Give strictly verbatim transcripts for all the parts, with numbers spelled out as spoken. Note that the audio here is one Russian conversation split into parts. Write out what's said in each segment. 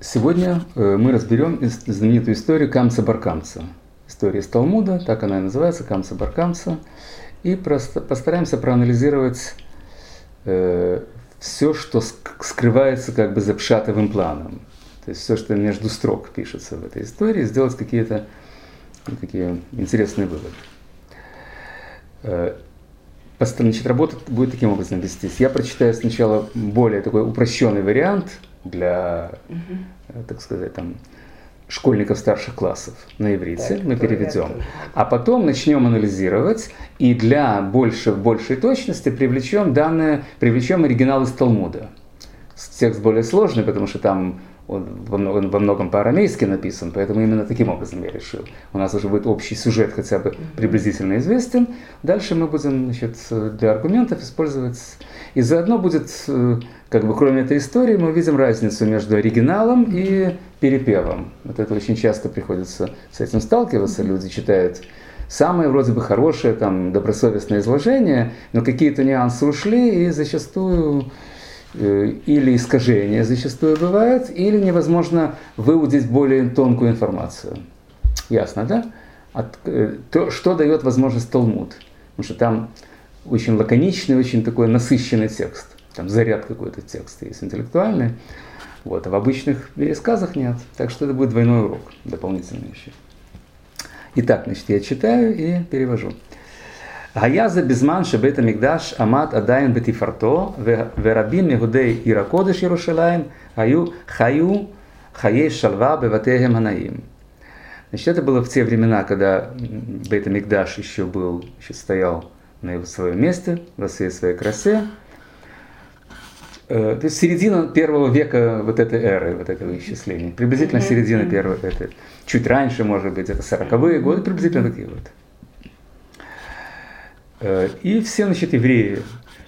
Сегодня мы разберем знаменитую историю Камца-Бар-Камца. История из Талмуда, так она и называется, Камца-Бар-Камца. И просто постараемся проанализировать э, все, что скрывается как бы за пшатовым планом. То есть все, что между строк пишется в этой истории, сделать какие-то такие интересные выводы. Э, Значит, работа будет таким образом вестись. Я прочитаю сначала более такой упрощенный вариант для, uh-huh. так сказать, там, школьников старших классов на иврите. Так, мы переведем. А потом начнем анализировать и для больше, большей точности привлечем данные, привлечем оригинал из Талмуда. Текст более сложный, потому что там он во многом, во многом по-арамейски написан, поэтому именно таким образом я решил. У нас уже будет общий сюжет хотя бы приблизительно известен. Дальше мы будем, значит, для аргументов использовать. И заодно будет, как бы кроме этой истории, мы увидим разницу между оригиналом и перепевом. Вот это очень часто приходится с этим сталкиваться. Люди читают самое вроде бы хорошее, там, добросовестное изложение, но какие-то нюансы ушли, и зачастую или искажения зачастую бывают, или невозможно выудить более тонкую информацию. Ясно, да? От, то, что дает возможность Талмуд. Потому что там очень лаконичный, очень такой насыщенный текст. Там заряд какой-то текста есть интеллектуальный. Вот, а в обычных пересказах нет. Так что это будет двойной урок, дополнительный еще. Итак, значит, я читаю и перевожу. היה זה בזמן שבית המקדש עמד עדיין בתפארתו, ורבים מיהודי עיר הקודש ירושלים היו חיו חיי שלווה בבתיהם הנאים. Значит, это было в те времена, когда Бейт ха-Микдаш еще был, еще стоял на своем месте, во всей своей красе. То есть середина первого века вот этой эры, вот этого исчисления. Приблизительно середина первого, это чуть раньше, может быть, это сороковые годы, приблизительно такие вот. И все, значит, евреи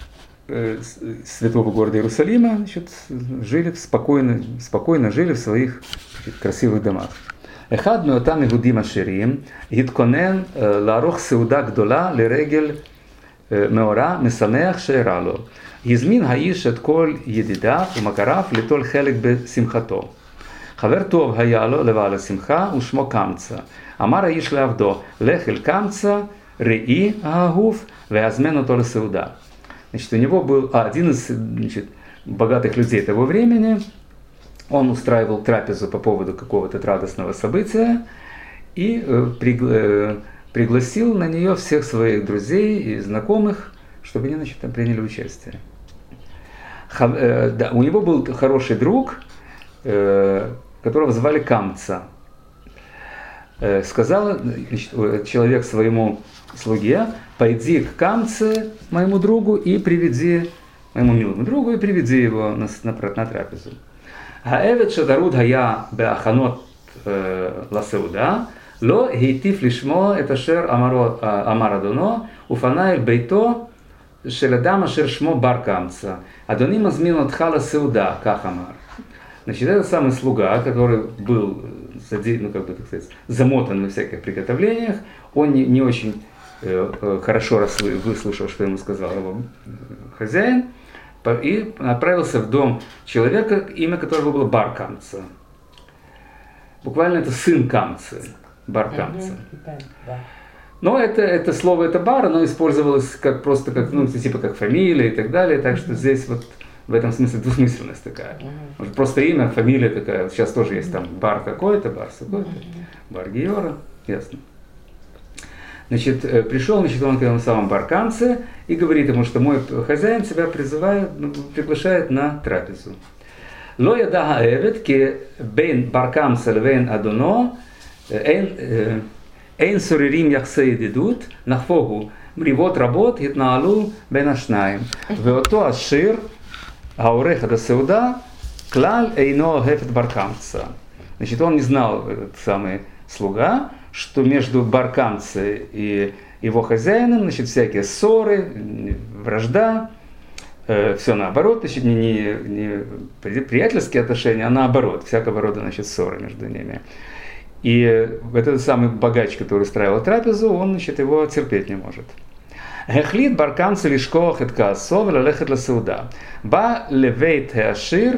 святого города Иерусалима, значит, жили спокойно, спокойно жили в своих, значит, красивых домах. אחד מאותם יהודים עשירים התכונן לערוך סעודה גדולה לרגל מאורע משמח שאירע לו. הזמין האיש את כל ידידיו ומכריו ליטול חלק בשמחתו. חבר טוב היה לו לבעל השמחה ושמו קמצא. אמר האיש לעבדו, לך אל קמצא Реи Агуф, Вязмен то Сауда. Значит, у него был один из, значит, богатых людей того времени. Он устраивал трапезу по поводу какого-то радостного события и э, пригла- э, пригласил на нее всех своих друзей и знакомых, чтобы они, значит, там приняли участие. Ха- э, да, у него был хороший друг, э, которого звали Камца. Э, сказал, значит, человек своему слуге: пойди к Камце, моему другу, и приведи, моему милому другу, и приведи его на, на, на трапезу. Хаэвет шадаруд хая беаханот ласеуда, ло хейтиф лишмо это шер амарадоно, уфанай бейто шеледам ашер шмо бар Камца. Адони мазмин отха ласеуда, кахамар. Значит, это самый слуга, который был, ну, как бы, так сказать, замотан во всяких приготовлениях, он не, не очень хорошо выслушал, что ему сказал его хозяин, и отправился в дом человека, имя которого было Бар Камца. Буквально это сын Камцы, Бар Камца. Но это, это слово, это бар, оно использовалось как просто, как, ну, типа как фамилия и так далее, так что здесь вот в этом смысле двусмысленность такая. Может, просто имя, фамилия такая, сейчас тоже есть там Бар какой-то, Бар какой-то, Бар Геора, ясно. Значит, пришел, значит, он к этому самому Бар Камце и говорит ему, что мой хозяин тебя призывает, приглашает на трапезу. Ло яда хаэвет ки бейн Бар Камце левейн адоно эйн суририм яхсе едидут нахфогу мривот работ хитнаалу бейн ашнаим. Веото ашир האורך את הסעודה, כלל אינו אוהב את בר קמצא. Значит, он не знал, этот самый слуга, что между Бар Камце и его хозяином, значит, всякие ссоры, вражда, э, все наоборот, значит, не, не, не приятельские отношения, а наоборот, всякого рода, значит, ссоры между ними. И этот самый богач, который устраивал трапезу, он, значит, его терпеть не может. החליט בר קמצא לשכוח את כעסו וללכת לסעודה. בא לבית העשיר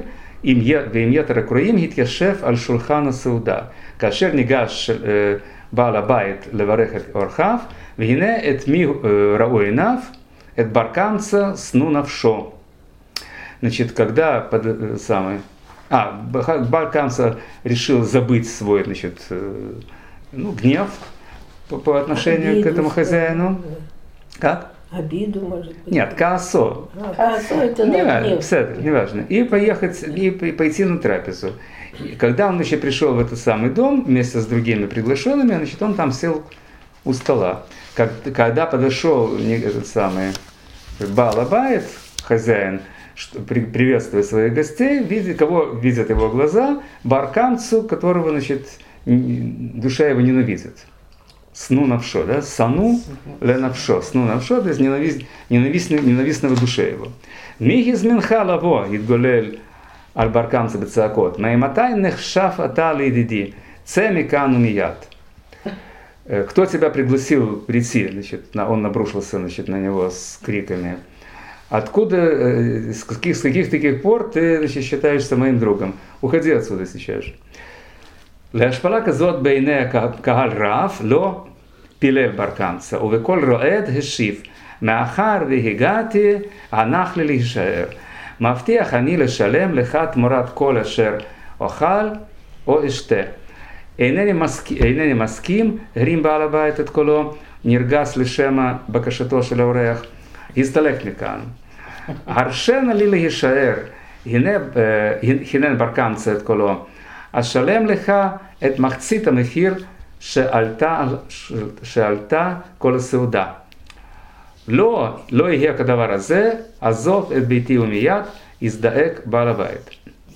им ятер акроим гитьяшев аль шулхана сауда. Кашер нигаш בעל הבית לברך את אורחיו, והנה את מי ראו עיניו, את בר קמצא שנוא נפשו. Значит, когда под, самый, а, бар Камца решил забыть свой, значит, ну, гнев по, по отношению обиду, к этому хозяину. Как? Обиду, может быть. Нет, каасо. А, каасо это не да, важно, все, не важно. И поехать, и пойти на трапезу. И когда он еще пришел в этот самый дом вместе с другими приглашенными, значит, он там сел у стола. Как, когда подошел этот самый Баал Абайт, хозяин, что, при, приветствуя своих гостей, видит, кого видят его глаза, бар Камцу, которого, значит, душа его ненавидит. Сну навшо, да? Сану ле навшо. Сну навшо, то есть ненависть, ненавистного душе его. Михиз минха лаво, идголель аль бар Камца бецаакот. Маиматай нехшаф атали диди. Цеми кану мият. Кто тебя пригласил прийти? Значит, он набрушился, значит, на него с криками. Откуда, с каких, с каких таких пор ты, значит, считаешься моим другом? Уходи отсюда сейчас же. להשפלה כזאת בעיני הקהל רב לא פילל בר קמצא, ובקול רועד השיב, מאחר והגעתי, הנח לי להישאר. מבטיח אני לשלם לך תמורת כל אשר אוכל או אשתה. אינני מסכים, אינני מסכים, הרים בעל הבית את קולו, נרגש לשמע בקשתו של האורח, הסתלק מכאן. הרשנה לי להישאר, הנה בר קמצא את קולו, אשלם לך את מחצית המחיר שעלתה, שעלתה כל הסעודה. לא, לא יהיה כדבר הזה, עזוב את ביתי ומיד, יזדעק בעל הבית.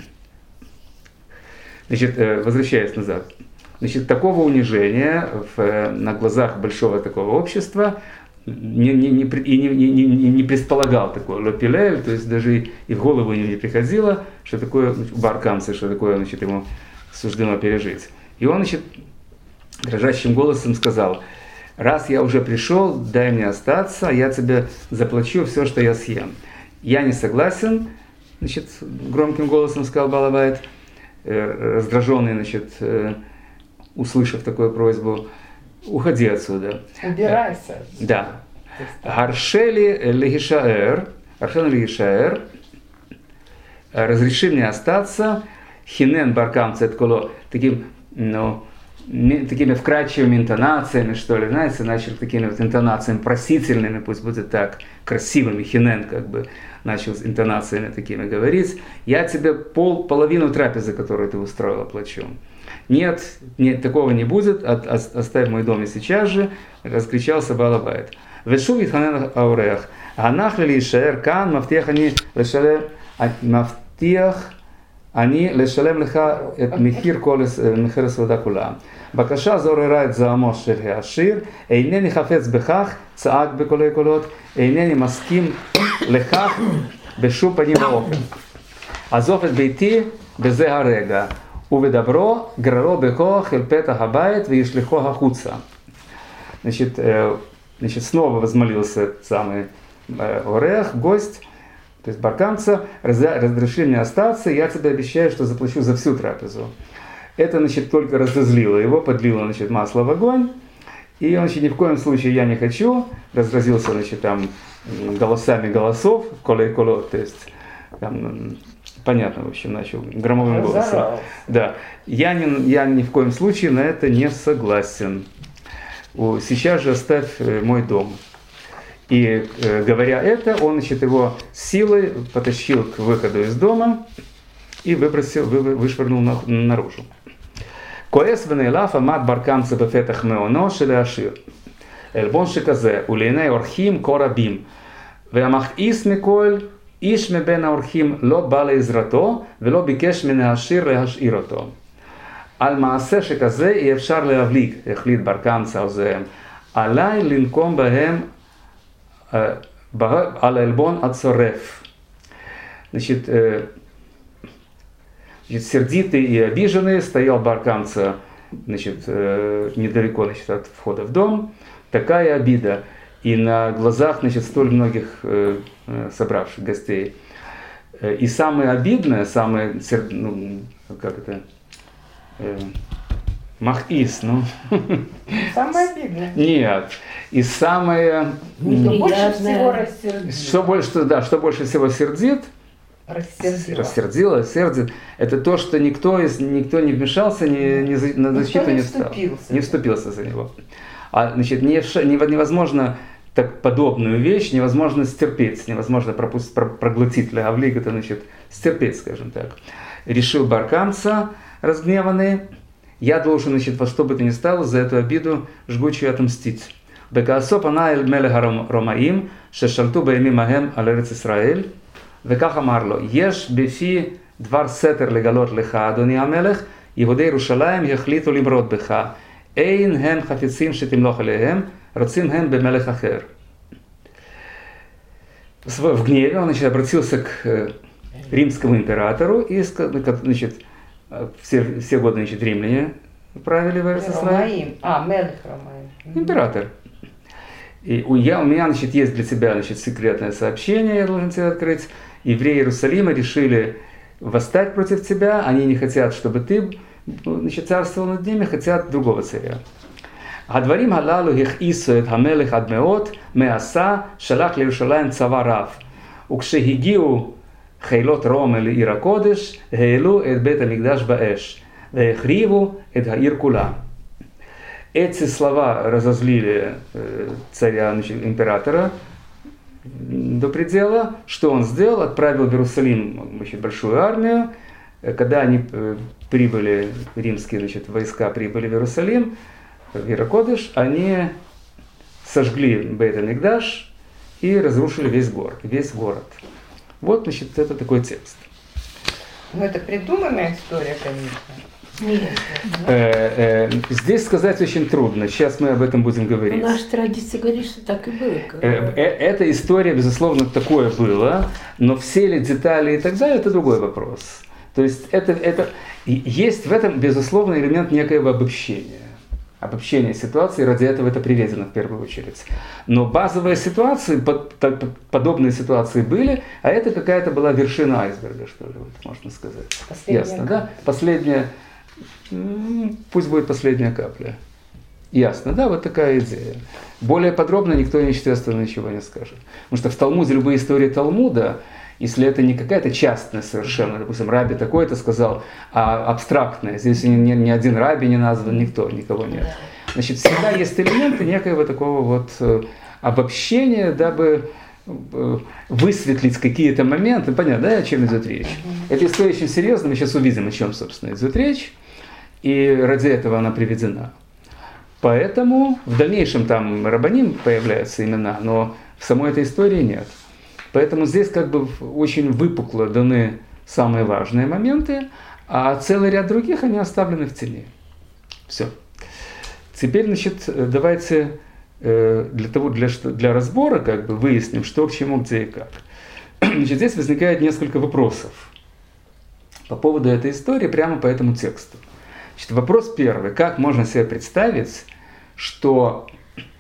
Значит, возвращаясь назад. Значит, такого унижения в, на глазах большого такого общества не, не, не, и не, не, не, не предполагал такое лопилель, то есть даже и, и в голову ему не приходило, что такое бар Камца, что такое, значит, ему суждено пережить. И он, значит, дрожащим голосом сказал: раз я уже пришел, дай мне остаться, я тебе заплачу все, что я съем. Я не согласен, значит, громким голосом сказал Баал Абайт, раздраженный, значит, услышав такую просьбу: уходи отсюда. Убирайся. Да. Гаршели легишаэр, Гаршели легишаэр, разреши мне остаться. Хинен бар Камца это коло таким, ну, такими вкрадчивыми интонациями, что ли, знаете, начал такими вот интонациями просительными, пусть будет так, красивыми, хинен как бы начал с интонациями такими говорить. Я тебе пол, половину трапезы, которую ты устроила, плачу. Нет, нет, такого не будет, от, от, оставь мой дом и сейчас же, раскричался Баал Абайт. Вешув итханен аурех, ганах ли шаэр кан, мафтиях они лешалем, мафтиях אני לשלם לך את מחיר כל מחיר הסעודה כולה. בקשה זו עוררה את זעמו של העשיר, אינני חפץ בכך, צעק בקולי קולות, אינני מסכים לכך בשום פנים ואופן. עזוב את ביתי בזה הרגע, ובדברו גררו בכוח אל פתח הבית וישלחו החוצה. Значит, значит, снова возмолился самый орех, гость, то есть бар Камца, разреши мне остаться, я тебе обещаю, что заплачу за всю трапезу. Это, значит, только разозлило его, подлило, значит, масло в огонь, и он, значит, ни в коем случае я не хочу, разразился, значит, там, голосами голосов, колей коло, то есть, там, понятно, в общем, начал громовым голосом. Да, я, не, я ни в коем случае на это не согласен. Сейчас же оставь мой дом. И э, говоря это, он, значит, его силой потащил к выходу из дома и выбросил, вы, вышвырнул на, наружу. כועס ונעלב עמד בר קמצא בפתח מעונו של העשיר. עלבון שכזה, ולעיני אורחים כה רבים. והמכעיס מכל, איש מבין האורחים לא בא לעזרתו, ולא ביקש מן העשיר להשאיר אותו. על מעשה שכזה אי אפשר להבליג, החליט בר קמצא עוזיהם. עליי לנקום בהם על העלבון הצורף. Значит, значит, сердитый и обиженный стоял бар Камца, значит, недалеко, значит, от входа в дом. Такая обида. И на глазах, значит, столь многих собравших гостей. И самое обидное, самое, ну, как это, э, махис, ну. Самое обидное. Нет. И самое... Что больше всего рассердит. Что больше, да, что больше всего сердит, Рассердило. рассердило, сердит, это то, что никто, из, никто не вмешался, не, не, за- на защиту не не стал. вступился. Не вступился за него. А, значит, не, вш- не- невозможно так подобную вещь, невозможно стерпеть, невозможно пропустить, про- проглотить для Авлиг, это значит стерпеть, скажем так. Решил Бар-Камца, разгневанный, я должен, значит, во что бы то ни стало, за эту обиду жгучую отомстить. Бекаасо пана эль мелех ромаим, шешальту баимим аhem ал эрец Исраэль, וכך אמר לו, יש בפי דבר סתר לגלות לך, אדוני המלך, יהודי ירושלים יחליטו למרוד בך. אין הם חפצים שתמלוך עליהם, רוצים הם במלך אחר. В гневе он, значит, обратился к римскому императору, и, значит, все, все годы, значит, римляне правили в Эрец Исраэль. А, Мелех Ромаим. Император. И у, я, у меня, значит, есть для тебя, значит, секретное сообщение, я должен тебе открыть. Евреи Иерусалима решили восстать против тебя, они не хотят, чтобы ты, значит, царствовал над ними, хотят другого царя. הדברים הללו הכעיסו את המלך עד מאוד, מעשה שלח לירושלים צבא רב. וכשהגיעו חילות רומא לעיר הקודש, העלו את בית המקדש באש, והחריבו את העיר כולה. Эти слова разозлили царя, значит, императора до предела. Что он сделал? Отправил в Иерусалим, значит, большую армию. Когда они прибыли, римские, значит, войска прибыли в Иерусалим, в Ир-Кодеш, они сожгли Бейт-а-Микдаш и разрушили весь город, весь город. Вот, значит, это такой текст. Ну, это придуманная история, конечно. Нет. Э, э, здесь сказать очень трудно. Сейчас мы об этом будем говорить. Наша традиция говорит, что так и было. Э, э, эта история, безусловно, такое было, но все ли детали и так далее, это другой вопрос. То есть это, это, есть в этом, безусловно, элемент некоего обобщения. Обобщение ситуации, ради этого это приведено в первую очередь. Но базовые ситуации, под, под, подобные ситуации были, а это какая-то была вершина айсберга, что ли, вот, можно сказать. Последняя Ясно, капля. да? Последняя, пусть будет последняя капля. Ясно, да, вот такая идея. Более подробно никто, естественно, ничего не скажет. Потому что в Талмуде, любые истории Талмуда, если это не какая-то частная совершенно, допустим, раби такой-то сказал, а абстрактная, здесь ни, ни, ни один раби не назван, никто, никого нет. Значит, всегда есть элементы некоего такого вот э, обобщения, дабы э, высветлить какие-то моменты. Понятно, да, о чем идет речь? Эта история очень серьезная, мы сейчас увидим, о чем, собственно, идет речь, и ради этого она приведена. Поэтому в дальнейшем там рабаним появляются имена, но в самой этой истории нет. Поэтому здесь как бы очень выпукло даны самые важные моменты, а целый ряд других, они оставлены в тени. Все. Теперь, значит, давайте для, того, для, для разбора как бы выясним, что к чему, где и как. Значит, здесь возникает несколько вопросов по поводу этой истории, прямо по этому тексту. Значит, вопрос первый. Как можно себе представить, что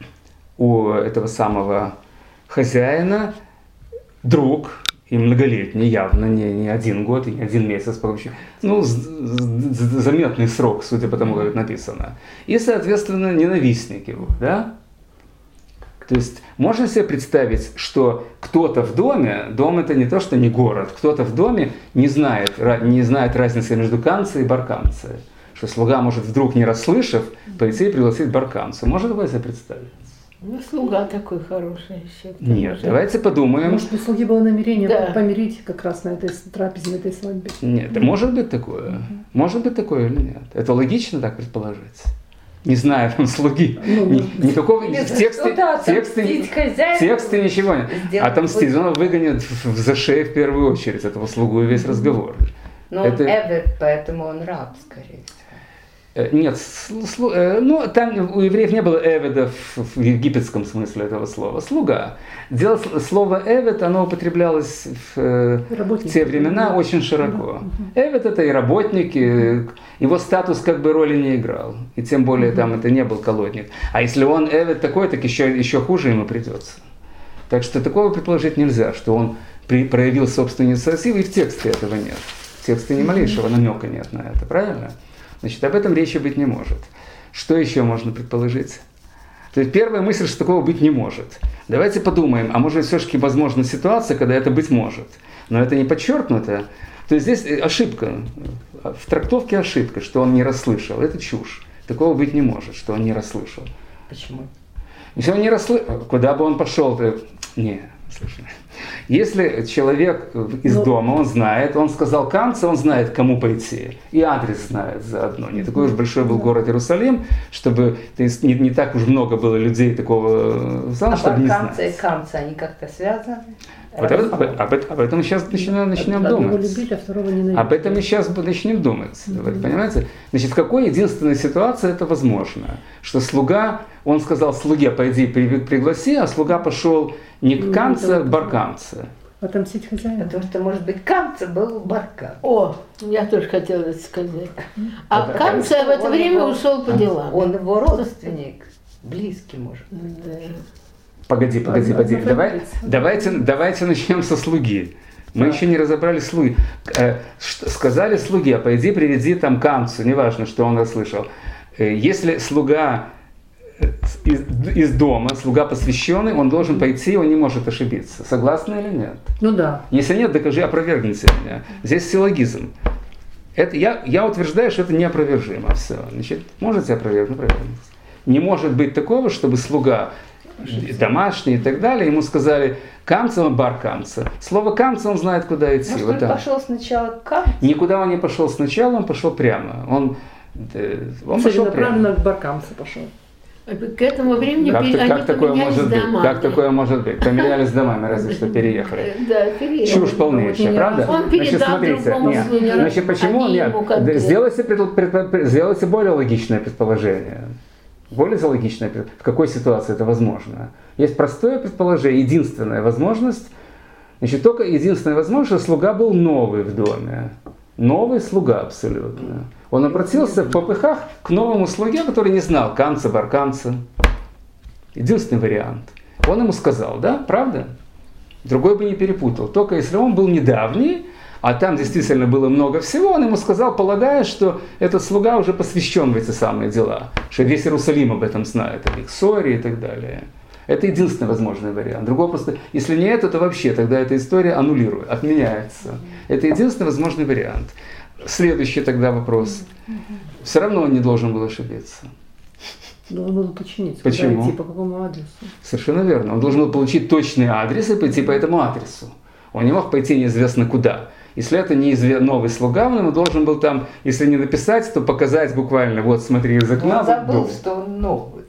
у этого самого хозяина друг, и многолетний, явно не, не один год и не один месяц, ну, заметный срок, судя по тому, как это написано. И, соответственно, ненавистник его, да? То есть можно себе представить, что кто-то в доме, дом это не то, что не город, кто-то в доме не знает, не знает разницы между камцей и баркамцей. Что слуга может вдруг, не расслышав, пойти и пригласить баркамцу. Можно такое себе представить? Ну, слуга такой хороший еще. Нет, может. давайте подумаем. Может, у слуги было намерение Да. помирить как раз на этой трапезе, на этой свадьбе. Нет, может быть такое. Мгм. Может быть такое или нет. Это логично так предположить. Не знаю, там слуги. Ну, Ни- может быть. никакого Или в за тексте, что-то в тексте, отомстить хозяину. в тексте ничего нет. Сделать Отомстить, будет. он выгонит в в зашей в первую очередь этого слугу и весь разговор. Но он Это- эвер, поэтому он раб, скорее всего. Э, Нет, слу- слу- э, ну там у евреев не было эведа в, в египетском смысле этого слова. Слуга. Дело, с- слово эвед, оно употреблялось в, э, в Работник. те времена Да. очень широко. Эвед это и работник, и его статус как бы роли не играл. И тем более там это не был колодник. А если он эвед такой, так еще, еще хуже ему придется. Так что такого предположить нельзя, что он при, проявил собственную инициативу, и в тексте этого нет. В тексте ни малейшего намека нет на это, правильно? Значит, об этом речи быть не может. Что еще можно предположить? То есть первая мысль, что такого быть не может. Давайте подумаем, а может все-таки возможна ситуация, когда это быть может. Но это не подчеркнуто. То есть здесь ошибка, в трактовке ошибка, что он не расслышал. Это чушь. Такого быть не может, что он не расслышал. Почему? Если он не расслышал, куда бы он пошел, то... Не, слушай. Если человек из Ну, дома, он знает, он сказал Камце, он знает, кому пойти. И адрес знает заодно. Не такой уж большой был город Иерусалим, чтобы то есть, не, не так уж много было людей такого зала, А чтобы не баркамцы знать. и камцы, они как-то связаны? Вот об, об, об, об этом мы сейчас начнем, начнем одного думать. любили, а второго ненавидели. Об этом мы сейчас начнем думать. Mm-hmm. Вот, понимаете? Значит, в какой единственной ситуации это возможно? Что слуга, он сказал слуге, пойди при- пригласи, а слуга пошел не к Ну, Камце, а это- к Баркамце. Отомстить хозяину. Потому что, может быть, камцы был баркам. О, я тоже хотела это сказать. А Это- Камца в это Он время его- ушел по делам. Он его родственник, близкий, может. Да. Погоди, погоди, погоди. Одна Давай, фабрица. давайте, давайте начнем со слуги. Мы Да. еще не разобрали слуги. Э, ш- сказали слуге, пойди приведи там Камцу, неважно, что он расслышал. Э, если слуга э, из, из дома, слуга посвященный, он должен пойти, он не может ошибиться. Согласны или нет? Ну да. Если нет, докажи, опровергните меня. Здесь силлогизм. Это, я, я утверждаю, что это неопровержимо. Все. Значит, можете опровергнуть, опровергните. Не может быть такого, чтобы слуга домашний и так далее, ему сказали Камца, он бар Камца. Слово Камца, он знает, куда идти. Может, Вот он так. пошел сначала к камцу? Никуда он не пошел сначала, он пошел прямо. Он, э, он пошел прямо. Целенаправленно к баркамцу пошел. К этому времени Как, пере- как они такое поменялись может быть? домами. Как такое может быть? Поменялись домами, разве что переехали. Да, переехали. Чушь полнейшая, не правда? раз. Он передал другому нет. слуге, Значит, почему они нет? ему как-то- Сделайте, предпо- предпо- сделайте более логичное предположение. Более логичное, пред- в какой ситуации это возможно? Есть простое предположение, единственная возможность. Значит, только единственная возможность, что слуга был новый в доме. Новый слуга абсолютно. Он обратился в попыхах к новому слуге, который не знал Камца, Баркамца. Единственный вариант. Он ему сказал, да, правда? Другой бы не перепутал. Только если он был недавний, а там действительно было много всего, он ему сказал, полагая, что этот слуга уже посвящен в эти самые дела, что весь Иерусалим об этом знает, об их ссоре и так далее. Это единственный возможный вариант. Другой просто, если не это, то вообще тогда эта история аннулирует, отменяется. Это единственный возможный вариант. Следующий тогда вопрос. Все равно он не должен был ошибиться. Должен был уточнить, Почему? куда идти, по какому адресу. Совершенно верно. Он должен был получить точный адрес и пойти по этому адресу. Он не мог пойти неизвестно куда. Если это не изве- новый слуга, он ему должен был там, если не написать, то показать буквально, вот смотри из окна. Он вот забыл, дом. что он новый.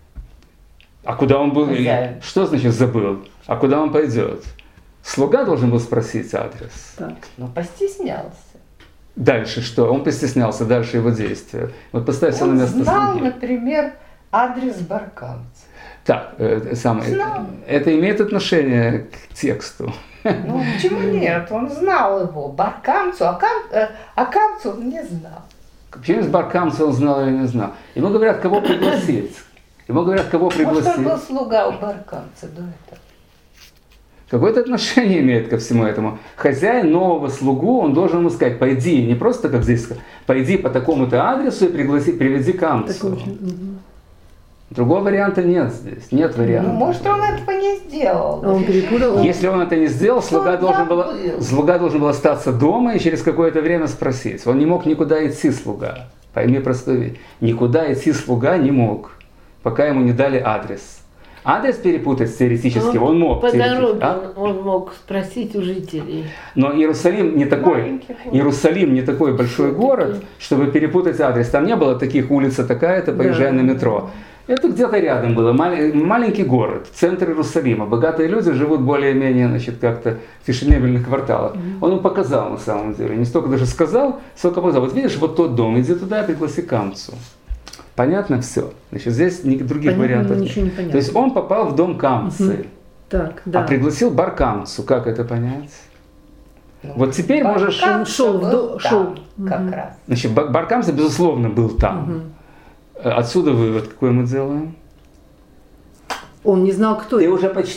А куда он был? Хозяин. Что значит забыл? А куда он пойдет? Слуга должен был спросить адрес. Так. Но постеснялся. Дальше что? Он постеснялся, дальше его действия. Вот поставь себя на Он место знал, слуги. например, адрес баркамца. Так, э, самое, Знал. это имеет отношение к тексту. Ну, почему нет? Он знал его, баркамцу, а, кам, э, а камцу он не знал. Через Баркамца он знал или не знал. Ему говорят, кого пригласить. Ему говорят, кого Может, он был пригласить. слуга у баркамца до этого. Какое-то отношение имеет ко всему этому. Хозяин нового слугу, он должен ему сказать, пойди, не просто как здесь сказать, пойди по такому-то адресу и пригласи, приведи Камцу. Такой очень- мгм. Другого варианта нет здесь, нет варианта. Ну, может, он этого не сделал. А он перепутал. он- Если он это не сделал, слуга он должен, был, забыл? слуга должен был остаться дома и через какое-то время спросить. Он не мог никуда идти, слуга. Пойми простую вещь. Никуда идти слуга не мог, пока ему не дали адрес. Адрес перепутать теоретически он мог. По теоретически, дороге а? он, он мог спросить у жителей. Но Иерусалим не такой, Маленький город. Иерусалим не такой большой город, чтобы перепутать адрес. Там не было таких улица такая-то, поезжай Да. на метро. Это где-то рядом было, мал- маленький город, центр Иерусалима. Богатые люди живут более-менее, значит, как-то в фешенебельных кварталах. Он ему показал на самом деле, не столько даже сказал, сколько показал. Вот видишь, вот тот дом, иди туда, пригласи Камцу. Понятно все. Значит, здесь ни- других Понятно, вариантов нет. ничего не понятно. То есть он попал в дом Камцы, Мгм. Так, да. а пригласил бар Камцу. Как это понять? Ну, Вот теперь можешь... Баркамца Он шел в был до- там, шел. как Мгм. раз. Значит, Бар- бар Камца, безусловно, был там. Мгм. Отсюда вывод какой мы делаем? Он не знал, кто Ты это. уже почти...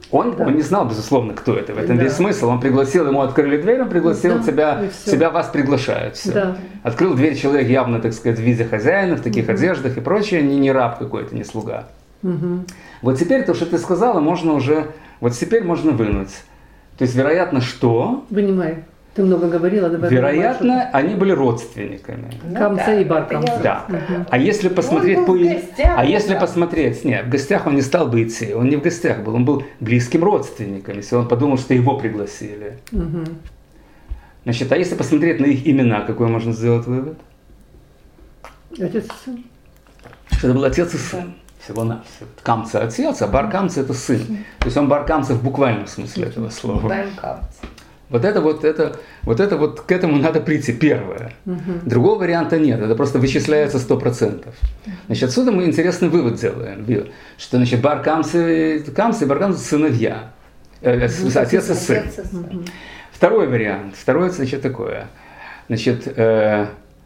Он, Да. он не знал, безусловно, кто это. В этом Да. весь смысл. Он пригласил, ему открыли дверь, он пригласил Да, тебя, и всё. себя вас приглашают. Всё. Да. Открыл дверь человек явно, так сказать, в виде хозяина, в таких Мгм. одеждах и прочее, не, не раб какой-то, не слуга. Мгм. Вот теперь то, что ты сказала, можно уже, вот теперь можно вынуть. То есть, вероятно, что? Вынимай. Ты много говорила, давай. Вероятно, они были родственниками. Ну Камца да, и бар это камца. я- Да. Мгм. А если посмотреть был по... в гостях, А если да. посмотреть, нет, в гостях он не стал бы идти, он не в гостях был, он был близким родственником, если он подумал, что его пригласили. Мгм. Значит, а если посмотреть на их имена, какой можно сделать вывод? Отец и сын. Что это был отец и сын, всего-навсего. Камца отец, а бар камца это сын. То есть он бар камца в буквальном смысле этого слова. Даем камца. Вот это вот, это, вот это вот, к этому надо прийти, первое. Мгм. Другого варианта нет, это просто вычисляется сто процентов. Значит, отсюда мы интересный вывод делаем, Билл, что, значит, бар камцы, камцы и бар камцы сыновья, э, с- отец и сын. Отец и сын. Мгм. Второй вариант, второе, значит, такое. Значит, э,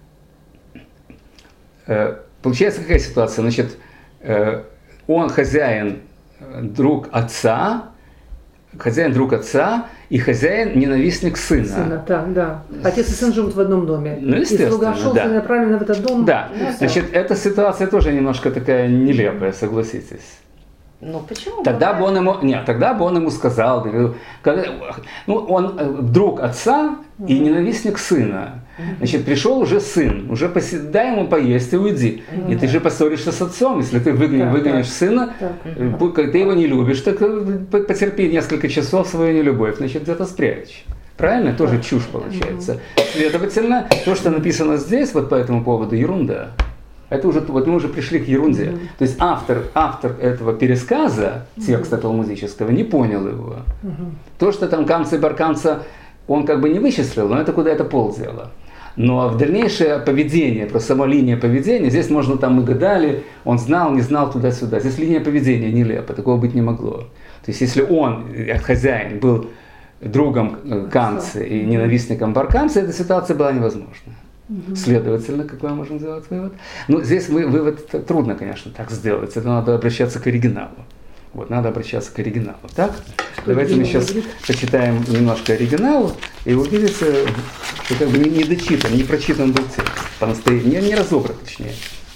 э, получается какая ситуация? Значит, э, он хозяин, э, друг отца, хозяин друг отца и хозяин ненавистник сына. Сына, так, да. Отец и сын живут в одном доме. Ну, И слуга естественно, шел да. направленно в этот дом. Да, Ну, да. значит, эта ситуация тоже немножко такая нелепая, согласитесь. Ну почему? Тогда бывает? бы он ему, нет, тогда бы он ему сказал, говорил, когда- ну, он э, друг отца и ненавистник сына. Значит, пришел уже сын, уже поси- дай ему поесть и уйди. И ты же поссоришься с отцом, если ты выгонишь, Так, выгонишь так. сына, Так. э, бу- как ты его не любишь, так э, по- потерпи несколько часов свою нелюбовь, значит, где-то спрячь. Правильно? Тоже чушь получается. Следовательно, то, что написано здесь вот по этому поводу, ерунда. Это уже, вот мы уже пришли к ерунде. То есть автор, автор этого пересказа, текста талмудического, не понял его. Мгм. То, что там камца и баркамца, он как бы не вычислил, но это куда-то полдела. Но в дальнейшее поведение, про саму линию поведения, здесь можно там мы гадали, он знал, не знал, туда-сюда. Здесь линия поведения нелепа, такого быть не могло. То есть если он, э, хозяин, был другом э, камца и ненавистником баркамца, эта ситуация была невозможна. Следовательно, какой мы можем сделать вывод? Ну, здесь вы, вывод т- трудно, конечно, так сделать. Это надо обращаться к оригиналу. Вот, надо обращаться к оригиналу. Так? Давайте мы оригинал сейчас говорит? почитаем немножко оригинал, и увидите, что как бы не, не дочитан, не прочитан был текст. По-настоящему, не, не разобран, точнее.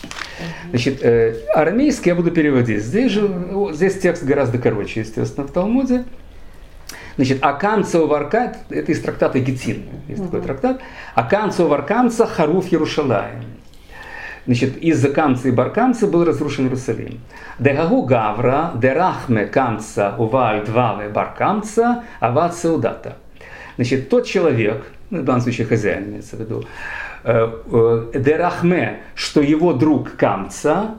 Значит, э, арамейский я буду переводить. Здесь же, о, здесь текст гораздо короче, естественно, в Талмуде. Значит, Акамца Варка, это из трактата Гитин, есть такой трактат. Акамца Варкамца Харуф Ярушалаем. Значит, из-за Камца и Баркамца был разрушен Иерусалим. Дегагу Гавра, Дерахме Камца Уваль Дваве Баркамца Ават Сеудата. Значит, тот человек, ну, в данном случае хозяин имеется в виду, э, э, Дерахме, что его друг Камца,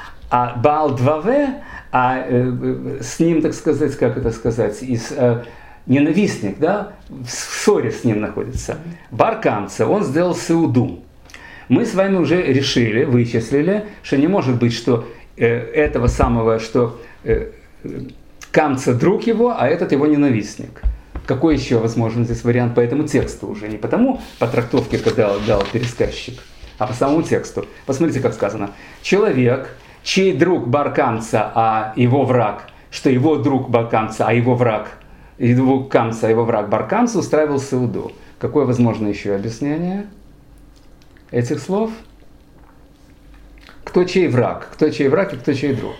а Баал Дваве, а э, э, с ним, так сказать, как это сказать, из э, ненавистник, да, в ссоре с ним находится. Баркамца, он сделал сеуду. Мы с вами уже решили, вычислили, что не может быть, что э, этого самого, что э, э, Камца друг его, а этот его ненавистник. Какой еще возможен здесь вариант по этому тексту уже? Не потому, по трактовке, когда дал пересказчик, а по самому тексту. Посмотрите, как сказано. Человек, чей друг Бар-Камца, а его враг, что его друг Бар-Камца, а его враг, его Камца, а его враг Бар-Камца устраивал сеуду. Какое возможно еще объяснение этих слов? Кто чей враг? Кто чей враг и кто чей друг?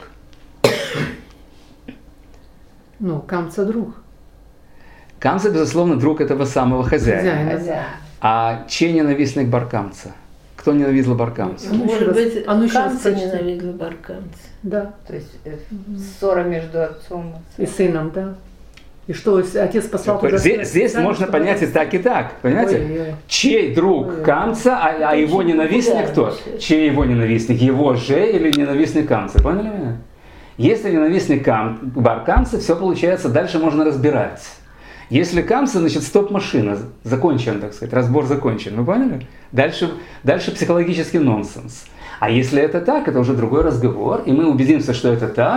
Ну, Камца друг. Камца, безусловно, друг этого самого хозяина. Хозяина. Хозяин. А чей ненавистник Баркамца? Кто ненавидел Баркамца? А ну еще Может раз- быть, а ну еще раз Камца прочитай. ненавидел баркамца. Да. То есть э, ссора между отцом и И сыном, да. И что, отец послал туда... Здесь, здесь специально, можно чтобы- понять и так, и так. Понимаете? Ой-ой-ой. Чей друг Ой. Камца, а, а его Очень ненавистник кто? популярно сейчас. Чей его ненавистник? Его же или ненавистник Камца? Поняли меня? Если ненавистник Кам, Бар-Камца, все получается, дальше можно разбирать. Если Камца, значит, стоп-машина, закончен, так сказать, разбор закончен. Вы поняли? Дальше, дальше психологический нонсенс. А если это так, это уже другой разговор, и мы убедимся, что это так,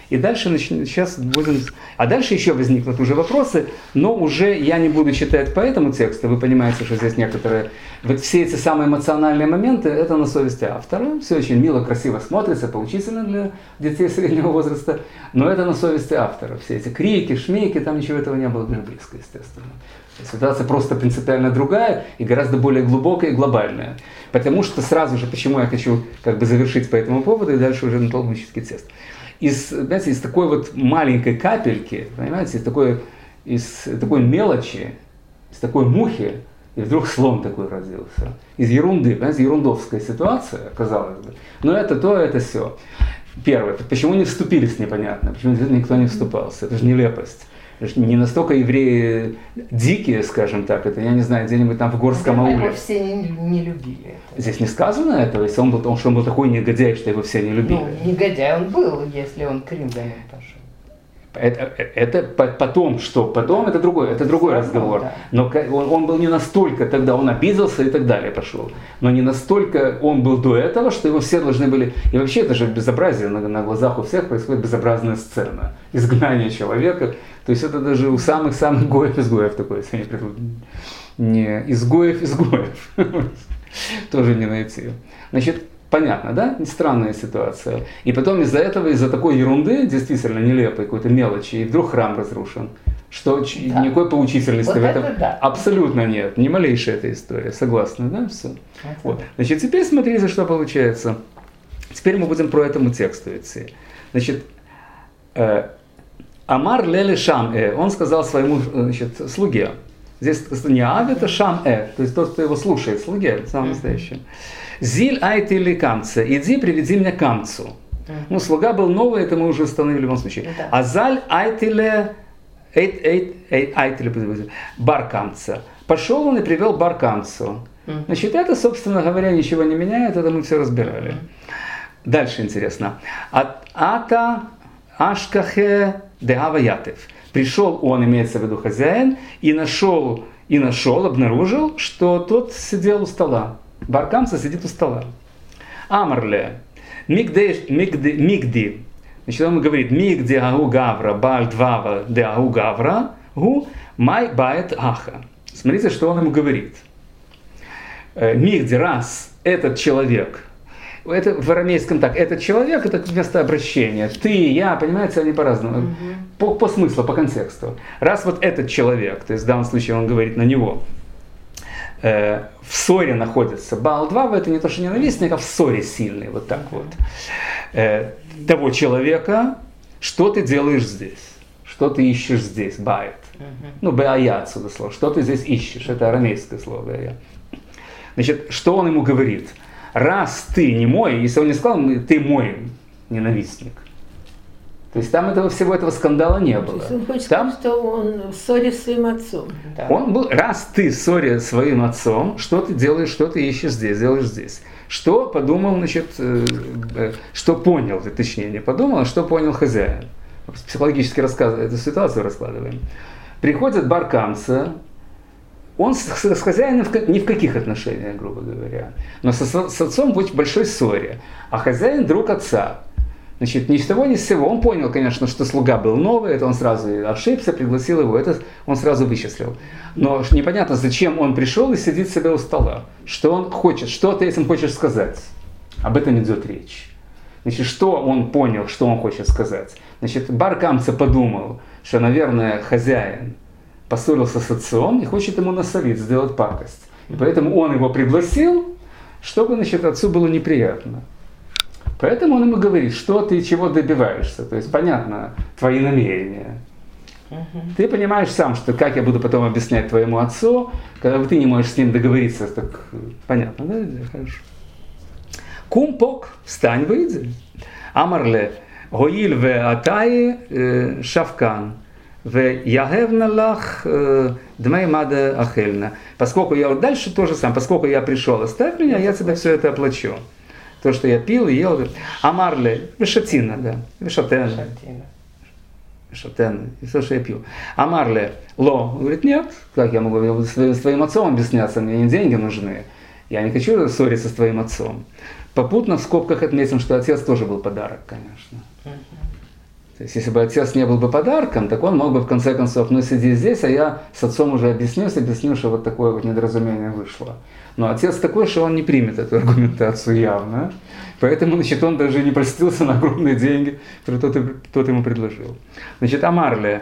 И дальше начнем, сейчас будем... А дальше еще возникнут уже вопросы, но уже я не буду читать по этому тексту. Вы понимаете, что здесь некоторые... Вот все эти самые эмоциональные моменты, это на совести автора. Все очень мило, красиво смотрится, поучительно для детей среднего возраста. Но это на совести автора. Все эти крики, шмейки, там ничего этого не было, даже близко, естественно. Ситуация просто принципиально другая и гораздо более глубокая и глобальная. Потому что сразу же, почему я хочу как бы завершить по этому поводу, и дальше уже на талмудический текст. Из, знаете, из такой вот маленькой капельки, понимаете, из такой, из такой мелочи, из такой мухи, и вдруг слон такой родился. Из ерунды, понимаете, ерундовская ситуация, казалось бы. Но это то, это все. Первое, почему не вступились, непонятно, почему никто не вступался, это же нелепость. Не настолько евреи дикие, скажем так, это, я не знаю, где-нибудь там в горском ауле. Его все не, не любили. Это. Здесь не сказано этого, если он был, что он был такой негодяй, что его все не любили. Ну, негодяй он был, если он к римлянам пошел. Это, это потом, что потом, это другой, это другой Все разговор. Да. Но он, он был не настолько, тогда он обиделся и так далее пошел. Но не настолько он был до этого, что его все должны были... И вообще это же безобразие, на, на глазах у всех происходит безобразная сцена. Изгнание человека. То есть это даже у самых-самых гоев-изгоев такое, если не изгоев-изгоев. Тоже не найти. Значит, понятно, да? Странная ситуация. И потом из-за этого, из-за такой ерунды, действительно нелепой какой-то мелочи, и вдруг храм разрушен. Что да. Никакой поучительности вот в этом да. абсолютно нет. Ни малейшая эта история. Согласны, да? Все. Вот. Значит, теперь смотрите, что получается. Теперь мы будем про этому тексту идти. Значит, э, Амар леле шам э, он сказал своему, значит, слуге. Здесь не ав, это шам э, то есть тот, кто его слушает, слуге, самое настоящее. Зиль айти ли камца, иди приведи меня камцу. Mm-hmm. Ну, слуга был новый, это мы уже установили в любом случае. Mm-hmm. А заль айти ли бар камца. Пошел он и привел бар камцу. Mm-hmm. Значит, это, собственно говоря, ничего не меняет, это мы все разбирали. Mm-hmm. Дальше интересно. Ата ашкахе деава ятев. Пришел он, имеется в виду хозяин, и нашел, и нашел, обнаружил, что тот сидел у стола. Бар камца сидит у стола. Амарле, мигди, мигди, мигди. Значит, он говорит, мигди агу гавра, баль двава де агу гавра, гу май баэт аха. Смотрите, что он ему говорит. Мигди, раз этот человек, это в арамейском так, этот человек, это вместо обращения. Ты, я, понимаете, они по-разному. Mm-hmm. По, по смыслу, по контексту. Раз вот этот человек, то есть в данном случае он говорит на него, э, в ссоре находится. Баал-два, это не то, что ненавистник, а в ссоре сильный, вот так вот. Э, того человека, что ты делаешь здесь? Что ты ищешь здесь? Баэт. Mm-hmm. Ну, беая отсюда слово. Что ты здесь ищешь? Это арамейское слово. Беая. Значит, что он ему говорит? Раз ты не мой, если он не сказал, ты мой ненавистник. То есть там этого всего этого скандала не было. То есть он хочет там, сказать, что он в ссоре с своим отцом. Да. Он был, раз ты в ссоре с своим отцом, что ты делаешь, что ты ищешь здесь, делаешь здесь. Что подумал, значит, э, э, что понял, точнее не подумал, а что понял хозяин. Психологически рассказ, эту ситуацию раскладываем. Приходит бар камца. Он с, с хозяином в, ни в каких отношениях, грубо говоря, но со, с отцом в очень большой ссоре. А хозяин друг отца. Значит, ни с того ни с сего. Он понял, конечно, что слуга был новый, это он сразу ошибся, пригласил его, это он сразу вычислил. Но непонятно, зачем он пришел и сидит себе у стола. Что он хочет, что ты этим хочешь сказать. Об этом идет речь. Значит, что он понял, что он хочет сказать. Значит, бар камца подумал, что, наверное, хозяин поссорился с отцом и хочет ему насолить, сделать пакость. И поэтому он его пригласил, чтобы, значит, отцу было неприятно. Поэтому он ему говорит, что ты чего добиваешься. То есть понятно твои намерения. Uh-huh. Ты понимаешь сам, что как я буду потом объяснять твоему отцу, когда ты не можешь с ним договориться, так понятно, да? Хорошо. Кумпок, встань, выйди. Амарле, гоиль ве атай шавкан. Поскольку я вот дальше то же самое, поскольку я пришел, оставь меня, я тебе все это оплачу. То, что я пил и ел. Амарле, вешатина, да, вешатена. Вешатена, и все, что я пил. Амарле, ло, он говорит, нет, как я могу с твоим отцом объясняться, мне не деньги нужны. Я не хочу ссориться с твоим отцом. Попутно в скобках отметим, что отец тоже был подарок, конечно. То есть, если бы отец не был бы подарком, так он мог бы в конце концов, ну сиди здесь, а я с отцом уже объяснюсь, объясню, что вот такое вот недоразумение вышло. Но отец такой, что он не примет эту аргументацию явно. Поэтому, значит, он даже не простился на огромные деньги, которые тот, тот ему предложил. Значит, Амарле,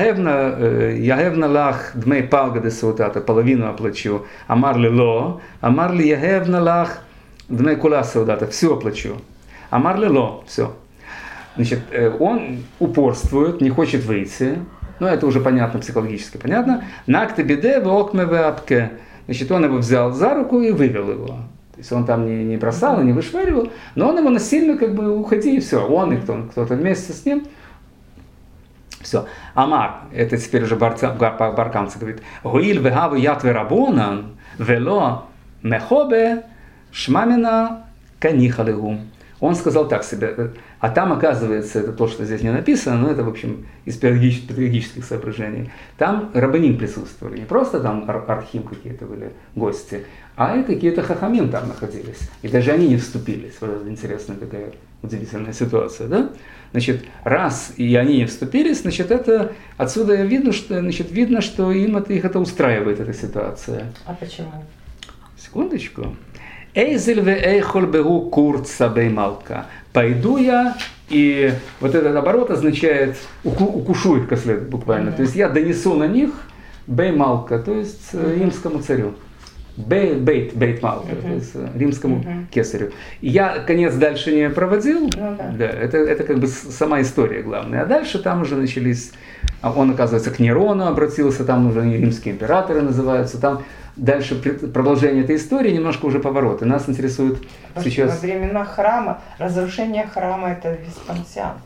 ягевна лах дмей палга де саудата, половину оплачу. Амарле ло, Амарле ягевна лах дмей кула саудата, все оплачу. Амарле ло, все. Значит, он упорствует, не хочет выйти. Ну, это уже понятно, психологически понятно. Накте биде вокме вапке. Значит, он его взял за руку и вывел его. То есть он там не, не бросал, не вышвыривал, но он его насильно как бы уходи, и все. Он и кто, кто-то вместе с ним. Все. Амар, это теперь уже баркамцы говорит, «Гоиль вегаву ятве рабонан, вело мехобе шмамина канихалегу». Он сказал так себе, а там, оказывается, это то, что здесь не написано, но это, в общем, из педагогических соображений. Там рабаним присутствовали, не просто там ар- архим какие-то были гости, а и какие-то хахамим там находились. И даже они не вступились. Вот это интересная такая удивительная ситуация, да? Значит, раз и они не вступились, значит, это отсюда видно, что, значит, видно, что им это, их это устраивает, эта ситуация. А почему? Секундочку. Эйзель ве эйхоль бегу курца беймалка. Пойду я, и вот этот оборот означает укушу их, как следует буквально. Mm-hmm. То есть я донесу на них беймалка, то есть mm-hmm. римскому царю. Бей, бейт, бейт малка, mm-hmm. то есть римскому mm-hmm. кесарю. И я конец дальше не проводил, mm-hmm. да, это, это как бы сама история главная. А дальше там уже начались, он, оказывается, к Нерону обратился, там уже римские императоры называются, там дальше продолжение этой истории, немножко уже повороты. Нас интересует Потому сейчас... Во времена храма, разрушение храма это Веспасиан.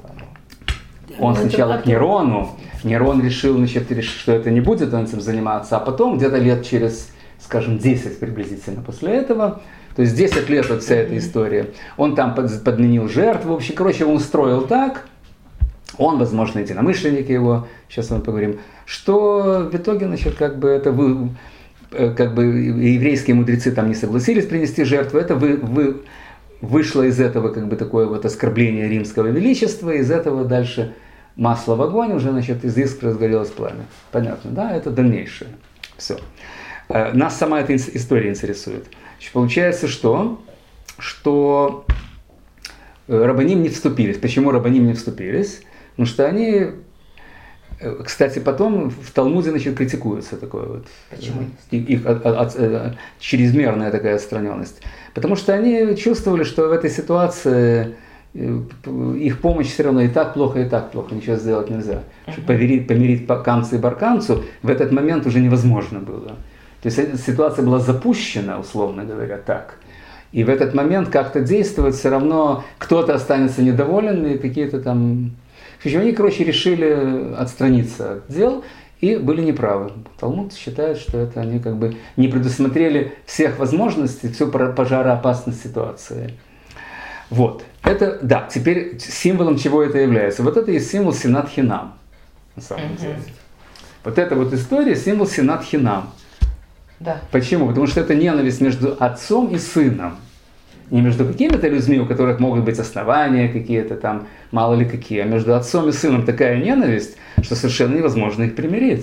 Он сначала к Нерону, Нерон решил, значит, что это не будет он этим заниматься, а потом где-то лет через, скажем, десять приблизительно после этого, то есть десять лет вот вся эта история, он там подменил жертву, вообще, короче, он устроил так, он, возможно, единомышленники его, сейчас мы поговорим, что в итоге, значит, как бы это вы... как бы еврейские мудрецы там не согласились принести жертву, это вы, вы, вышло из этого как бы такое вот оскорбление римского величества, из этого дальше масло в огонь, уже, значит, из искры разгорелось пламя. Понятно, да? Это дальнейшее. Все. Нас сама эта история интересует. Значит, получается, что, что рабаним не вступились. Почему рабаним не вступились? Потому что они... Кстати, потом в Талмуде, значит, критикуется такое вот. Почему? Их, их от, от, от, чрезмерная такая отстраненность. Потому что они чувствовали, что в этой ситуации их помощь все равно и так плохо, и так плохо, ничего сделать нельзя. Uh-huh. Помирить, помирить камцы и баркамцу в этот момент уже невозможно было. То есть эта ситуация была запущена, условно говоря, так. И в этот момент как-то действовать все равно кто-то останется недоволен, и какие-то там... В общем, они, короче, решили отстраниться от дел и были неправы. Талмуд считает, что это они как бы не предусмотрели всех возможностей, всю пожароопасность ситуации. Вот. Это, да, теперь символом чего это является? Вот это и символ Синат Хинам, на самом mm-hmm. деле. Вот эта вот история, символ Синат Хинам. Да. Почему? Потому что это ненависть между отцом и сыном. Не между какими-то людьми, у которых могут быть основания какие-то там, мало ли какие, а между отцом и сыном такая ненависть, что совершенно невозможно их примирить.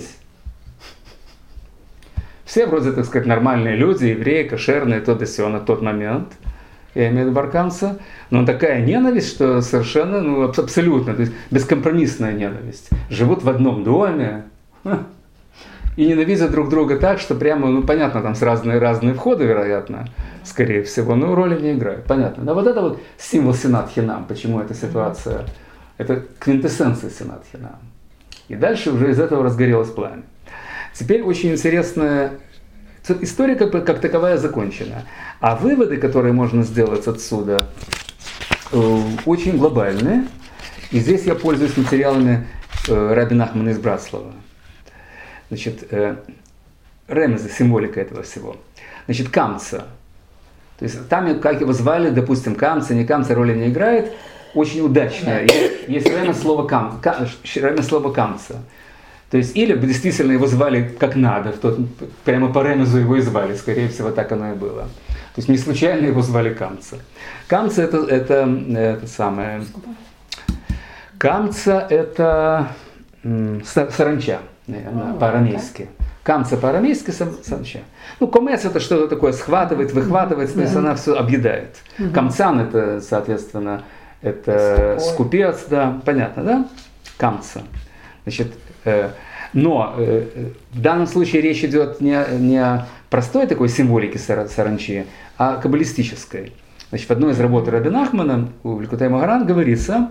Все вроде, так сказать, нормальные люди, евреи, кошерные, то да сё на тот момент, я имею в виду баркамца, но такая ненависть, что совершенно, ну, абсолютно, то есть бескомпромиссная ненависть. Живут в одном доме и ненавидят друг друга так, что прямо, ну, понятно, там с разные, разные входы, вероятно, скорее всего, но роли не играют. Понятно. Да, вот это вот символ Синат Хинам, почему эта ситуация, это квинтэссенция Синат Хинам. И дальше уже из этого разгорелось пламя. Теперь очень интересная история, как, как таковая, закончена. А выводы, которые можно сделать отсюда, очень глобальные. И здесь я пользуюсь материалами Раби Нахмана из Братслава. Значит, ремезы, символика этого всего. Значит, камца. То есть там, как его звали, допустим, камца, не камца, роли не играет, очень удачно. Есть, есть ремез слова кам, ремез слова камца. То есть, или действительно его звали как надо, в тот, прямо по ремезу его и звали, скорее всего, так оно и было. То есть не случайно его звали камца. Камца это, это, это самое... Камца – это м, са- саранча, наверное, О, по-арамейски. Камца по-арамейски сам- саранча. Ну, комец – это что-то такое схватывает, выхватывает, то есть она все объедает. Камцан – это, соответственно, это Скупой. скупец, да, понятно, да? Камца. Значит, э, но э, в данном случае речь идет не, не о простой такой символике сара- саранчи, а каббалистической. Значит, в одной из работ Раби Нахмана у Ликутей Могаран говорится,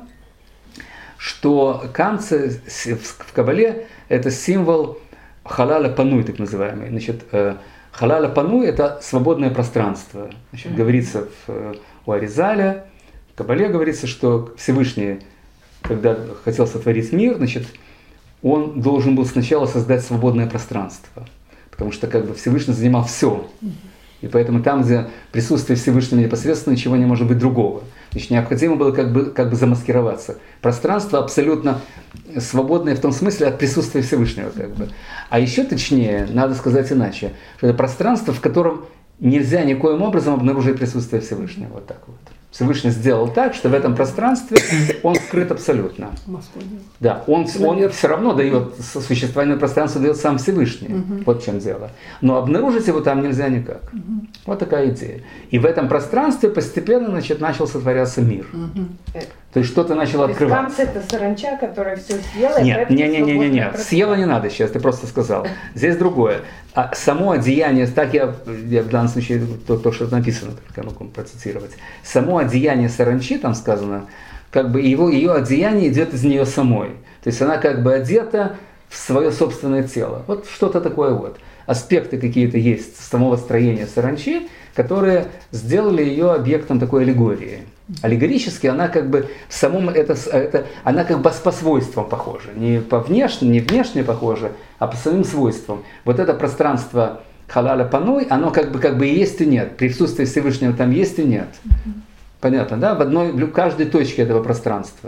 что камца с- в в Кабале это символ халаля пануй, так называемый. Значит, э, халаля пануй – это свободное пространство. Значит, говорится в, э, у Аризаля, в Кабале говорится, что Всевышний, когда хотел сотворить мир, значит, он должен был сначала создать свободное пространство, потому что как бы Всевышний занимал все. И поэтому там, где присутствие Всевышнего непосредственно, ничего не может быть другого. Значит, необходимо было как бы, как бы замаскироваться. Пространство абсолютно свободное в том смысле от присутствия Всевышнего. Как бы. А еще точнее, надо сказать иначе, что это пространство, в котором нельзя никоим образом обнаружить присутствие Всевышнего. Вот так вот. Всевышний сделал так, что в этом пространстве он скрыт абсолютно. Москва. Да, он, он все равно дает, существование пространства дает сам Всевышний. Угу. Вот в чем дело. Но обнаружить его там нельзя никак. Угу. Вот такая идея. И в этом пространстве постепенно, значит, начал сотворяться мир. Угу. То есть что-то начало открываться. Камца это саранча, которая все съела. Нет, не, не, не, не, не. Съела не надо сейчас, ты просто сказал. Здесь другое. А само одеяние, так я, я в данном случае то, то, что написано, только могу процитировать. Само одеяние саранчи, там сказано, как бы его, ее одеяние идет из нее самой. То есть она как бы одета в свое собственное тело. Вот что-то такое вот. Аспекты какие-то есть самого строения саранчи, которые сделали ее объектом такой аллегории. Аллегорически она как бы в самом это, это она как бы по свойствам похожа, не по внешне, не внешне похожа, а по своим свойствам. Вот это пространство халаля паной, оно как бы как бы и есть и нет, присутствие Всевышнего там есть и нет. Понятно, да? В одной, в каждой точке этого пространства.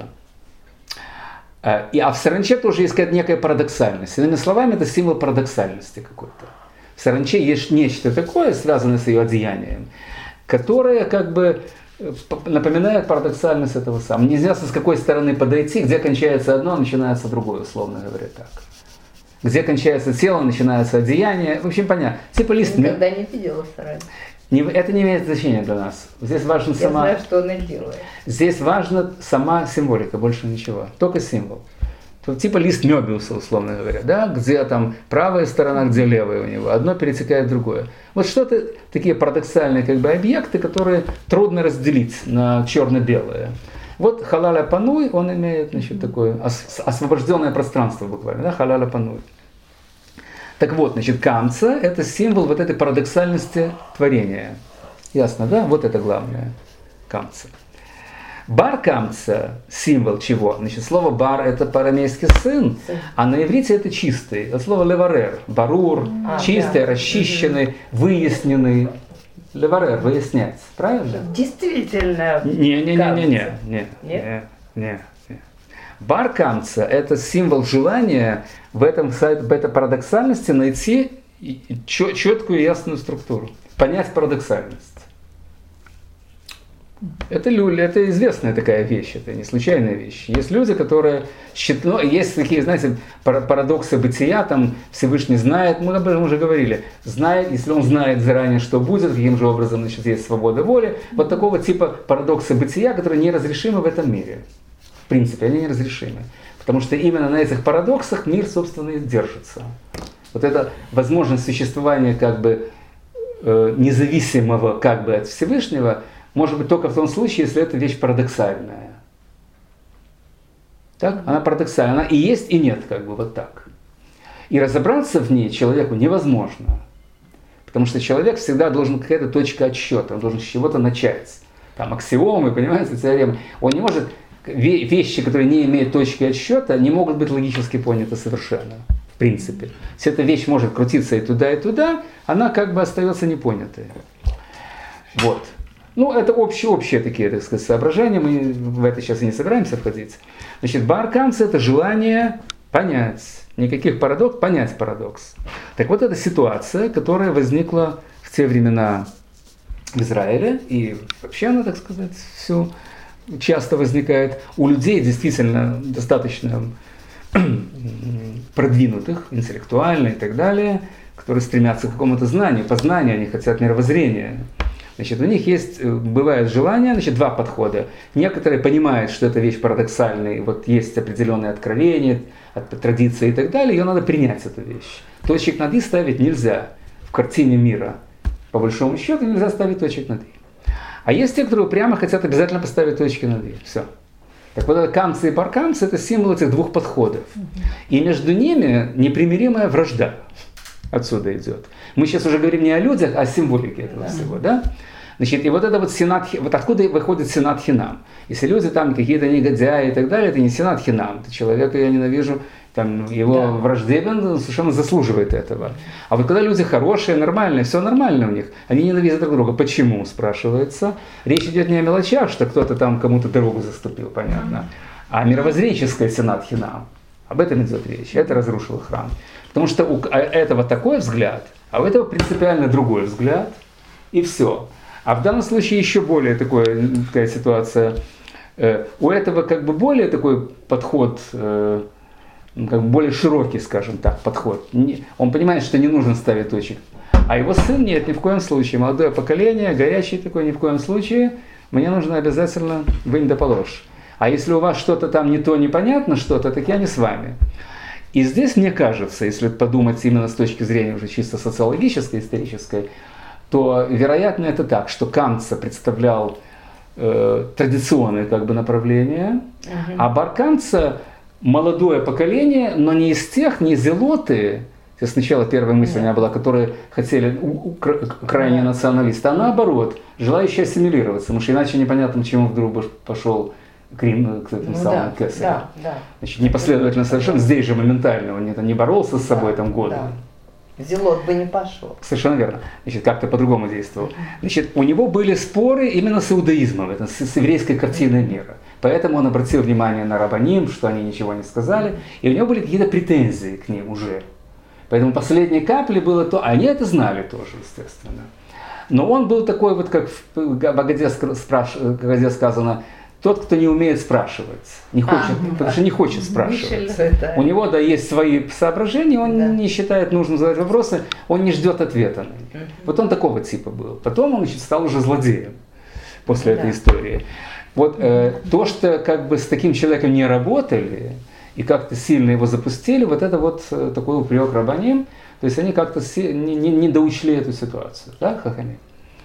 И, а в саранче тоже есть какая-то некая парадоксальность. Иными словами, это символ парадоксальности какой-то. В саранче есть нечто такое, связанное с ее одеянием, которое как бы напоминает парадоксальность этого самого. Нельзя с какой стороны подойти, где кончается одно, начинается другое, условно говоря так. Где кончается тело, начинается одеяние. В общем, понятно. Типа лист. Никогда не видела саранчу. Не, это не имеет значения для нас. Здесь важно Я сама... знаю, что она делает. Здесь важна сама символика, больше ничего. Только символ. Типа лист Мёбиуса, условно говоря, да, где там правая сторона, где левая у него, одно перетекает в другое. Вот что-то, такие парадоксальные как бы объекты, которые трудно разделить на черно-белое. Вот халаля пануй, он имеет, значит, такое освобожденное пространство буквально, да, халаля пануй. Так вот, значит, камца – это символ вот этой парадоксальности творения. Ясно, да? Вот это главное. Камца. Бар камца – символ чего? Значит, слово бар – это по-арамейски сын, а на иврите это чистый. От слова леварер – барур, а, чистый, да. расчищенный, выясненный. Леварер – выяснять. Правильно? Действительно. Не-не-не-не-не. Не, не. Бар камца – это символ желания в, этом, в этой парадоксальности найти четкую и ясную структуру, понять парадоксальность. Это, это известная такая вещь, это не случайная вещь. Есть люди, которые считают, ну, есть такие, знаете, парадоксы бытия, там Всевышний знает, мы об этом уже говорили, знает, если он знает заранее, что будет, каким же образом, значит, есть свобода воли, вот такого типа парадоксы бытия, которые неразрешимы в этом мире. В принципе, они неразрешимы. Потому что именно на этих парадоксах мир, собственно, и держится. Вот эта возможность существования как бы э, независимого как бы от Всевышнего может быть только в том случае, если эта вещь парадоксальная. Так? Она парадоксальна. Она и есть, и нет, как бы вот так. И разобраться в ней человеку невозможно. Потому что человек всегда должен какая-то точка отсчета, он должен с чего-то начать. Там аксиомы, понимаете, теоремы. Он не может... Вещи, которые не имеют точки отсчета, не могут быть логически поняты совершенно, в принципе. Если эта вещь может крутиться и туда, и туда, она как бы остается непонятой. Вот. Ну, это общие-общие такие, так сказать, соображения, мы в это сейчас и не собираемся входить. Значит, бар камца – это желание понять, никаких парадоксов, понять парадокс. Так вот, это ситуация, которая возникла в те времена в Израиле, и вообще она, так сказать, всю часто возникает у людей действительно достаточно продвинутых, интеллектуально и так далее, которые стремятся к какому-то знанию, познанию, они хотят мировоззрения. Значит, у них есть, бывает желание, значит, два подхода. Некоторые понимают, что эта вещь парадоксальная, и вот есть определенные откровения, традиции и так далее, ее надо принять, эту вещь. Точек над «и» ставить нельзя в картине мира. По большому счету нельзя ставить точек над «и». А есть те, которые прямо хотят обязательно поставить точки над «и». Все. Так вот, камцы и баркамцы – это символы этих двух подходов. И между ними непримиримая вражда отсюда идет. Мы сейчас уже говорим не о людях, а о символике этого да. всего. Да? Значит, и вот это вот сенат, вот откуда выходит сенат хинам. Если люди там какие-то негодяи и так далее, это не сенат хинам, это человека я ненавижу, там, его да. враждебен, он совершенно заслуживает этого. А вот когда люди хорошие, нормальные, все нормально у них, они ненавидят друг друга. Почему, спрашивается? Речь идет не о мелочах, что кто-то там кому-то дорогу заступил, понятно, а мировоззренческое сенат хинам. Об этом идет речь. Это разрушило храм. Потому что у этого такой взгляд, а у этого принципиально другой взгляд, и все. А в данном случае еще более такое, такая ситуация. У этого как бы более такой подход, как бы более широкий, скажем так, подход. Он понимает, что не нужно ставить точек. А его сын нет, ни в коем случае. Молодое поколение, горячий такой, ни в коем случае. Мне нужно обязательно вынь да положь. А если у вас что-то там не то, непонятно что-то, так я не с вами. И здесь, мне кажется, если подумать именно с точки зрения уже чисто социологической, исторической, то, вероятно, это так, что Камца представлял э, традиционное как бы направление, uh-huh. а Бар-Камца молодое поколение, но не из тех, не зелоты, сначала первая мысль у меня была, которые хотели у, у, крайне националисты, а наоборот, желающие ассимилироваться, потому что иначе непонятно, почему вдруг пошел к, Рим, к этим ну, самым да, кесарям. Да, да. Значит, непоследовательно совершенно, здесь же моментально, он не, не боролся с собой да, там годы. Да. Зелот бы не пошел. Совершенно верно. Значит, как-то по-другому действовал. Значит, у него были споры именно с иудаизмом, это, с, с еврейской картиной мира. Поэтому он обратил внимание на рабаним, что они ничего не сказали, и у него были какие-то претензии к ним уже. Поэтому последней каплей было то, они это знали тоже, естественно. Но он был такой вот, как в Агаде сказано, тот, кто не умеет спрашивать, не хочет, а, потому что не хочет спрашивать. У него, да, есть свои соображения, он да. не считает нужным задать вопросы, он не ждет ответа на них. Uh-huh. Вот он такого типа был. Потом он, значит, стал уже злодеем после да. этой истории. Вот э, то, что как бы с таким человеком не работали и как-то сильно его запустили, вот это вот э, такой упрек рабаним, то есть они как-то си- не, не, не доучли эту ситуацию, да, хахами?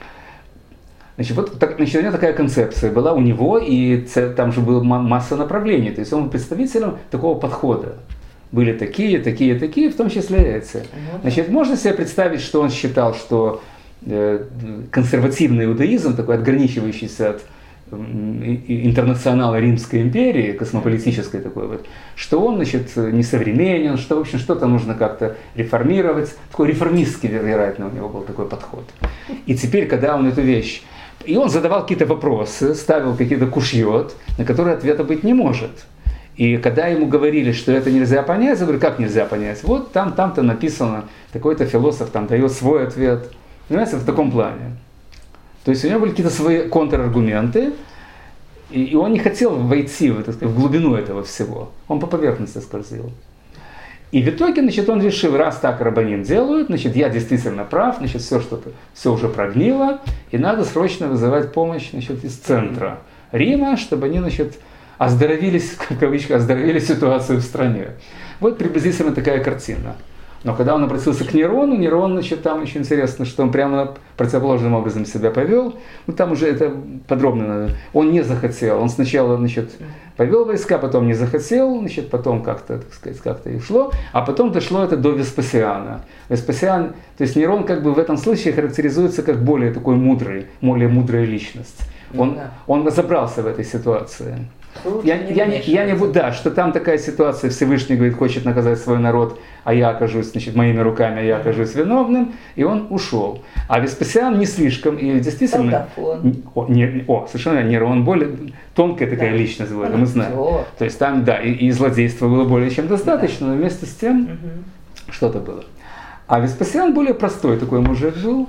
Значит, вот так, значит, у него такая концепция была у него, и там же была масса направлений. То есть он был представителем такого подхода. Были такие, такие, такие, в том числе эти. Значит, можно себе представить, что он считал, что э, консервативный иудаизм, такой отграничивающийся от э, интернационала Римской империи, космополитической такой вот, что он, значит, несовременен, что, в общем, что-то нужно как-то реформировать. Такой реформистский, вероятно, у него был такой подход. И теперь, когда он эту вещь И он задавал какие-то вопросы, ставил какие-то кушьет, на которые ответа быть не может. И когда ему говорили, что это нельзя понять, я говорю, как нельзя понять? Вот там, там-то написано, такой-то философ там дает свой ответ. Понимаете, в таком плане. То есть у него были какие-то свои контраргументы, и, и он не хотел войти в, так сказать, в глубину этого всего. Он по поверхности скользил. И в итоге, значит, он решил, раз так рабаним делают, значит, я действительно прав, значит, все что-то, все уже прогнило, и надо срочно вызывать помощь, значит, из центра Рима, чтобы они, значит, оздоровились, в кавычках, оздоровили ситуацию в стране. Вот приблизительно такая картина. Но когда он обратился к Нерону, Нерон, значит, там очень интересно, что он прямо противоположным образом себя повел. Ну, там уже это подробно. Он не захотел. Он сначала, значит, повел войска, потом не захотел, значит, потом как-то, так сказать, как-то и шло. А потом дошло это до Веспасиана. Веспасиан, то есть Нерон как бы в этом случае характеризуется как более такой мудрый, более мудрая личность. Он, да. он разобрался в этой ситуации. Я, не я, я не буду, да, что там такая ситуация, Всевышний говорит, хочет наказать свой народ, а я окажусь, значит, моими руками, а я окажусь виновным, и он ушел. А Веспасиан не слишком, и действительно, о, не, о, совершенно Нерон более тонкая такая да. личность была, мы знаем. О. То есть там, да, и, и злодейства было более чем достаточно, да. но вместе с тем угу. что-то было. А Веспасиан более простой такой мужик был,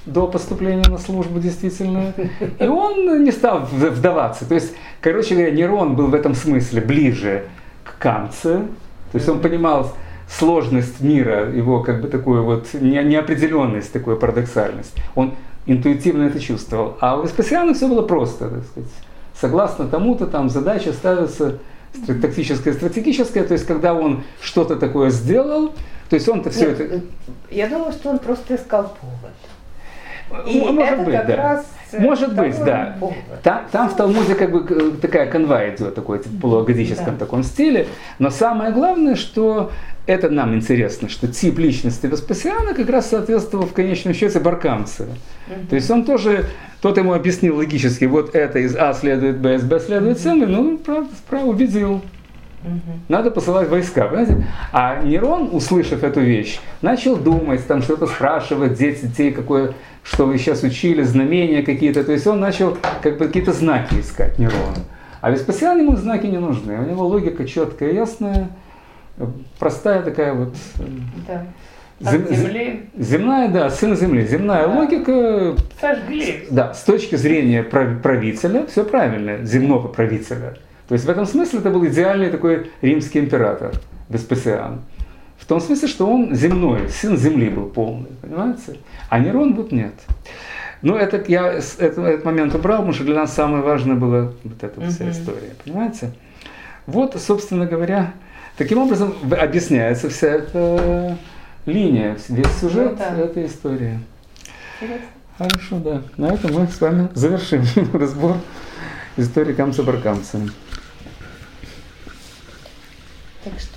до поступления на службу действительно. И он не стал вдаваться. То есть, короче говоря, Нерон был в этом смысле ближе к Камце. То есть он понимал сложность мира, его как бы такую вот неопределенность, такую парадоксальность. Он интуитивно это чувствовал. А у Веспасиана все было просто, так сказать. Согласно тому-то там задача ставится тактическая, стратегическая. То есть когда он что-то такое сделал, то есть он-то все Нет, это... Я думаю, что он просто искал повод. И Может это быть, как да. раз Может быть, такой да. повод. Там, там в Талмуде как бы такая канва идет, такой в полуагадическом Да. таком стиле. Но самое главное, что это нам интересно, что тип личности Веспасиана как раз соответствовал в конечном счете Бар-Камце. Мгм. То есть он тоже, тот ему объяснил логически, вот это из А следует Б, из Б следует С, ну, правда, справа убедил. Мгм. Надо посылать войска, понимаете? А Нерон, услышав эту вещь, начал думать, там что-то спрашивать, дети, детей, какое, что вы сейчас учили, знамения какие-то. То есть он начал как бы какие-то знаки искать, Нерон. А Веспасиан ему знаки не нужны. У него логика четкая, ясная, простая такая вот. Да. зем- От земли Земная, да, сын земли. Земная Да. логика, сожгли. да, с точки зрения прав- правителя, все правильно, земного правителя. То есть в этом смысле это был идеальный такой римский император Веспасиан. В том смысле, что он земной, сын земли был полный, понимаете? А Нерон вот нет. Ну, это я с- это- этот момент убрал, потому что для нас самое важное было вот эта вот вся Мгм. история, понимаете? Вот, собственно говоря, таким образом в- объясняется вся эта линия, весь сюжет Ну да. этой истории. Интересно. Хорошо, да. На этом мы с вами завершим разбор истории Камца-Бар-Камца. Так что